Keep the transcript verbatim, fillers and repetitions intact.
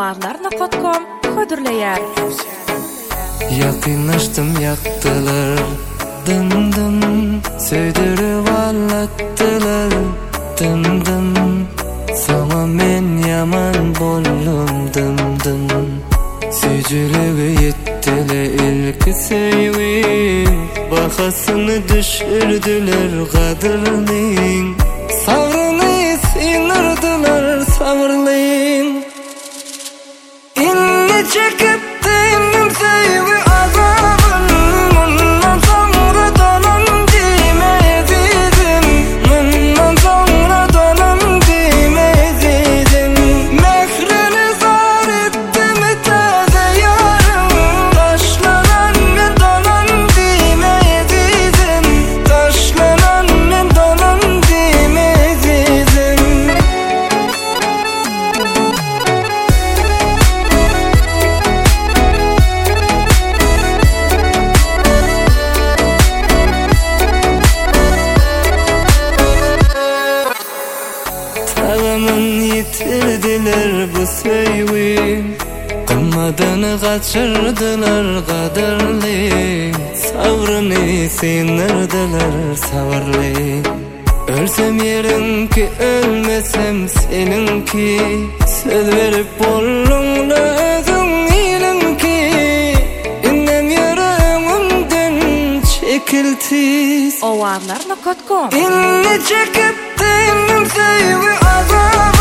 Ovazlar nokta com hödürleýär. Yakınlaştım yaktılar, dım dım söydürüp anlattılar, dım dım. Sana men yaman boldum, dım dım. Sücülüğü yettile ilk sevim, bahasını düşürdüler kadırlıyım. Savrını sinirdiler savrlıyım. İnni çekip dindim sevgi azabın, bundan sonra dönüm demezdim, bundan sonra dönüm demezdim. Mehrini zar ettim taze yarım, taşlanan ben dönüm demezdim, taşlanan ben dönüm demezdim. Tağımın yitirdiler bu sevim, kımmadığını kaçırdılar kaderli. Savrını sinirdiler savrlı. Ölsem yerinki ölmesem seninki, söz verip bollunla özün ilinki. İnnem yüreğimden çekiltiz, Ovazlar nokta com İnni çekip dindim sevgi azabı.